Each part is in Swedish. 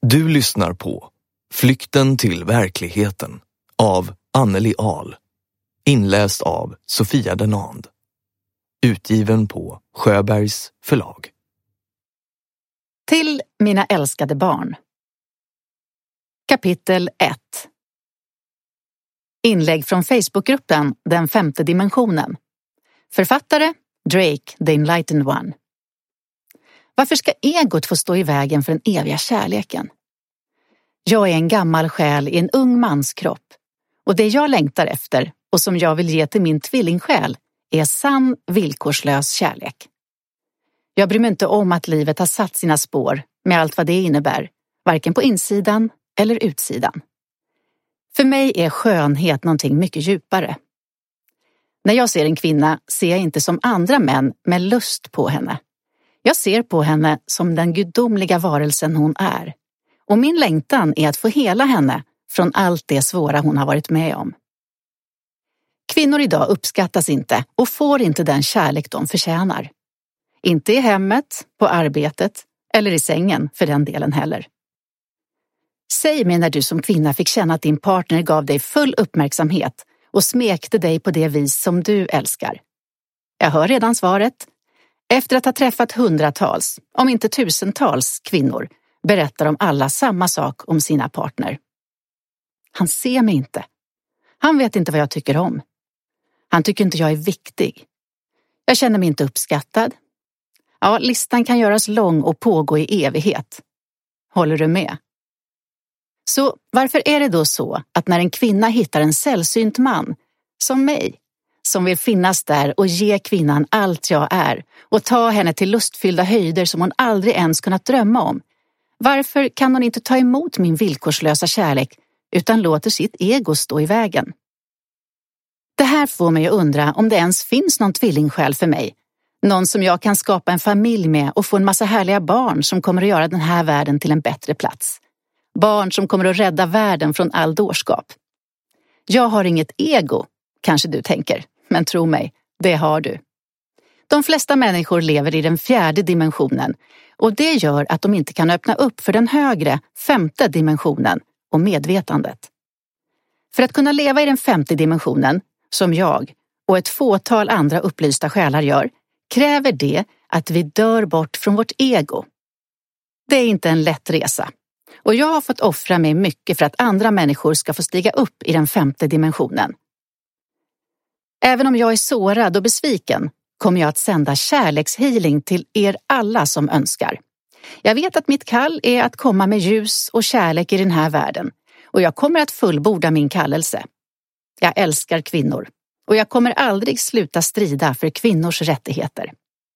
Du lyssnar på Flykten till verkligheten av Anneli Ahl. Inläst av Sofia Denand. Utgiven på Sjöbergs förlag. Till mina älskade barn. Kapitel 1. Inlägg från Facebookgruppen Den femte dimensionen. Författare Drake, the Enlightened One. Varför ska egot få stå i vägen för den eviga kärleken? Jag är en gammal själ i en ung mans kropp. Och det jag längtar efter och som jag vill ge till min tvillingsjäl är sann, villkorslös kärlek. Jag bryr mig inte om att livet har satt sina spår med allt vad det innebär, varken på insidan eller utsidan. För mig är skönhet någonting mycket djupare. När jag ser en kvinna ser jag inte som andra män med lust på henne. Jag ser på henne som den gudomliga varelsen hon är. Och min längtan är att få hela henne från allt det svåra hon har varit med om. Kvinnor idag uppskattas inte och får inte den kärlek de förtjänar. Inte i hemmet, på arbetet eller i sängen för den delen heller. Säg mig när du som kvinna fick känna att din partner gav dig full uppmärksamhet och smekte dig på det vis som du älskar. Jag hör redan svaret. Efter att ha träffat hundratals, om inte tusentals kvinnor berättar de alla samma sak om sina partner. Han ser mig inte. Han vet inte vad jag tycker om. Han tycker inte jag är viktig. Jag känner mig inte uppskattad. Ja, listan kan göras lång och pågå i evighet. Håller du med? Så varför är det då så att när en kvinna hittar en sällsynt man, som mig, som vill finnas där och ge kvinnan allt jag är och ta henne till lustfyllda höjder som hon aldrig ens kunnat drömma om, varför kan hon inte ta emot min villkorslösa kärlek utan låter sitt ego stå i vägen? Det här får mig att undra om det ens finns någon tvillingsjäl för mig. Någon som jag kan skapa en familj med och få en massa härliga barn som kommer att göra den här världen till en bättre plats. Barn som kommer att rädda världen från all dårskap. Jag har inget ego, kanske du tänker. Men tro mig, det har du. De flesta människor lever i den fjärde dimensionen och det gör att de inte kan öppna upp för den högre, femte dimensionen och medvetandet. För att kunna leva i den femte dimensionen, som jag och ett fåtal andra upplysta själar gör, kräver det att vi dör bort från vårt ego. Det är inte en lätt resa. Och jag har fått offra mig mycket för att andra människor ska få stiga upp i den femte dimensionen. Även om jag är sårad och besviken kommer jag att sända kärlekshealing till er alla som önskar. Jag vet att mitt kall är att komma med ljus och kärlek i den här världen. Och jag kommer att fullborda min kallelse. Jag älskar kvinnor. Och jag kommer aldrig sluta strida för kvinnors rättigheter.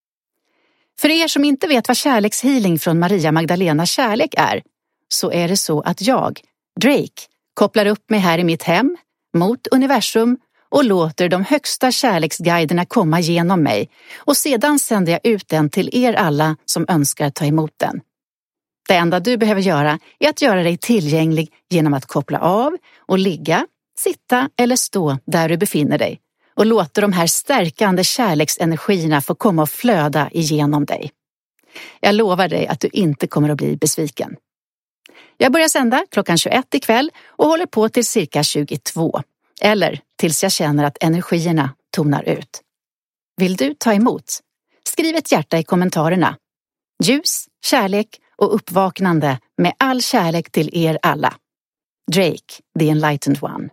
För er som inte vet vad kärlekshealing från Maria Magdalenas kärlek är, så är det så att jag, Drake, kopplar upp mig här i mitt hem, mot universum och låter de högsta kärleksguiderna komma genom mig och sedan sänder jag ut den till er alla som önskar ta emot den. Det enda du behöver göra är att göra dig tillgänglig genom att koppla av och ligga, sitta eller stå där du befinner dig och låta de här stärkande kärleksenergierna få komma och flöda igenom dig. Jag lovar dig att du inte kommer att bli besviken. Jag börjar sända klockan 21 ikväll och håller på till cirka 22. Eller tills jag känner att energierna tonar ut. Vill du ta emot? Skriv ett hjärta i kommentarerna. Ljus, kärlek och uppvaknande med all kärlek till er alla. Drake, the Enlightened One.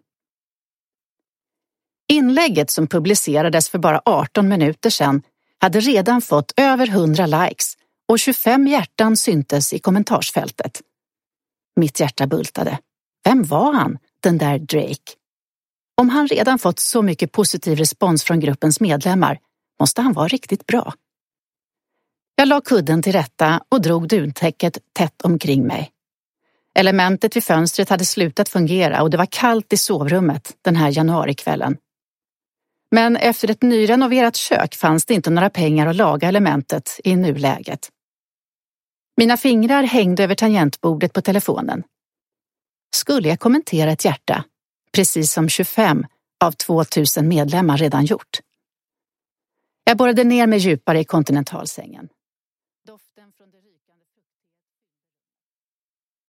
Inlägget som publicerades för bara 18 minuter sedan hade redan fått över 100 likes och 25 hjärtan syntes i kommentarsfältet. Mitt hjärta bultade. Vem var han, den där Drake? Om han redan fått så mycket positiv respons från gruppens medlemmar måste han vara riktigt bra. Jag la kudden till rätta och drog duntäcket tätt omkring mig. Elementet vid fönstret hade slutat fungera och det var kallt i sovrummet den här januarikvällen. Men efter ett nyrenoverat kök fanns det inte några pengar att laga elementet i nuläget. Mina fingrar hängde över tangentbordet på telefonen. Skulle jag kommentera ett hjärta, precis som 25 av 2000 medlemmar redan gjort? Jag borrade ner mig djupare i kontinentalsängen.